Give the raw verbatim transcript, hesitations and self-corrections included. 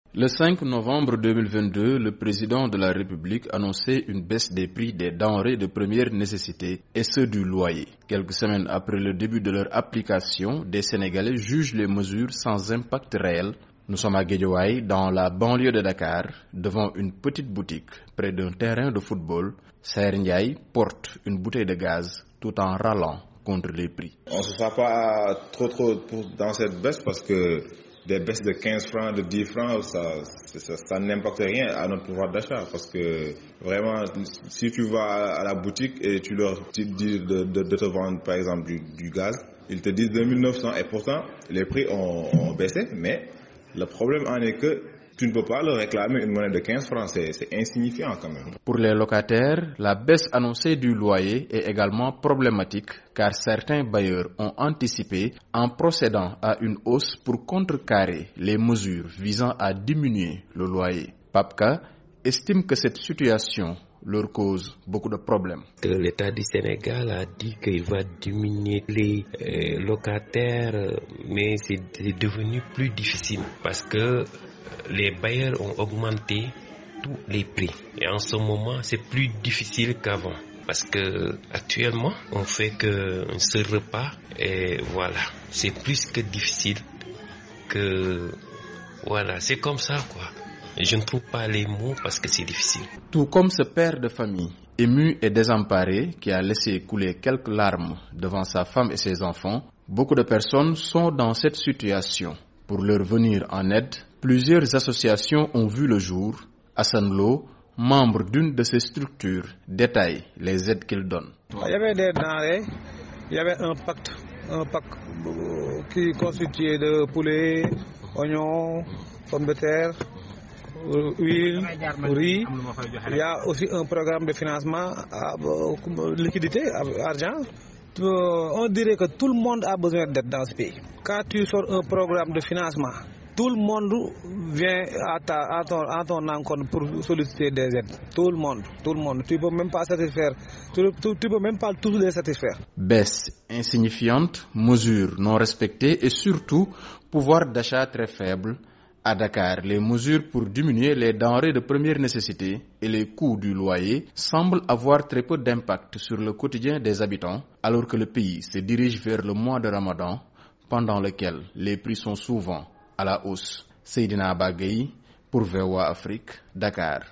Le cinq novembre deux mille vingt-deux, le président de la République annonçait une baisse des prix des denrées de première nécessité et ceux du loyer. Quelques semaines après le début de leur application, des Sénégalais jugent les mesures sans impact réel. Nous sommes à Guédiawaye, dans la banlieue de Dakar, devant une petite boutique près d'un terrain de football. Saër Ndiaye porte une bouteille de gaz tout en râlant contre les prix. On ne se sent pas trop trop dans cette baisse parce que des baisses de quinze francs, de dix francs, ça, ça, ça n'impacte rien à notre pouvoir d'achat. Parce que vraiment, si tu vas à la boutique et tu leur dis de, de, de te vendre par exemple du, du gaz, ils te disent deux mille neuf cents et pourtant les prix ont, ont baissé. Mais le problème en est que tu ne peux pas leur réclamer une monnaie de quinze francs, c'est, c'est insignifiant quand même. Pour les locataires, la baisse annoncée du loyer est également problématique car certains bailleurs ont anticipé en procédant à une hausse pour contrecarrer les mesures visant à diminuer le loyer. Papka estime que cette situation leur cause beaucoup de problèmes. L'État du Sénégal a dit qu'il va diminuer les euh, locataires, mais c'est, c'est devenu plus difficile parce que les bailleurs ont augmenté tous les prix. Et en ce moment, c'est plus difficile qu'avant. Parce que actuellement, on fait qu'un seul repas et voilà. C'est plus que difficile que... Voilà, c'est comme ça quoi. Je ne trouve pas les mots parce que c'est difficile. Tout comme ce père de famille, ému et désemparé, qui a laissé couler quelques larmes devant sa femme et ses enfants, beaucoup de personnes sont dans cette situation. Pour leur venir en aide, plusieurs associations ont vu le jour. Hassan Lo, membre d'une de ces structures, détaille les aides qu'il donne. Il y avait des denrées, il y avait un pacte, un pacte qui constituait de poulet, oignons, pommes de terre, huile, riz. Il y a aussi un programme de financement, liquidité, argent. On dirait que tout le monde a besoin d'aide dans ce pays. Quand tu sors un programme de financement, tout le monde vient à, ta, à, ton, à ton encontre pour solliciter des aides. Tout le monde, tout le monde. Tu ne peux même pas satisfaire. Tu ne peux même pas tous les satisfaire. Baisse insignifiante, mesures non respectées et surtout pouvoir d'achat très faible. À Dakar, les mesures pour diminuer les denrées de première nécessité et les coûts du loyer semblent avoir très peu d'impact sur le quotidien des habitants, alors que le pays se dirige vers le mois de Ramadan, pendant lequel les prix sont souvent à la hausse. Seydina Bagay pour V O A Afrique, Dakar.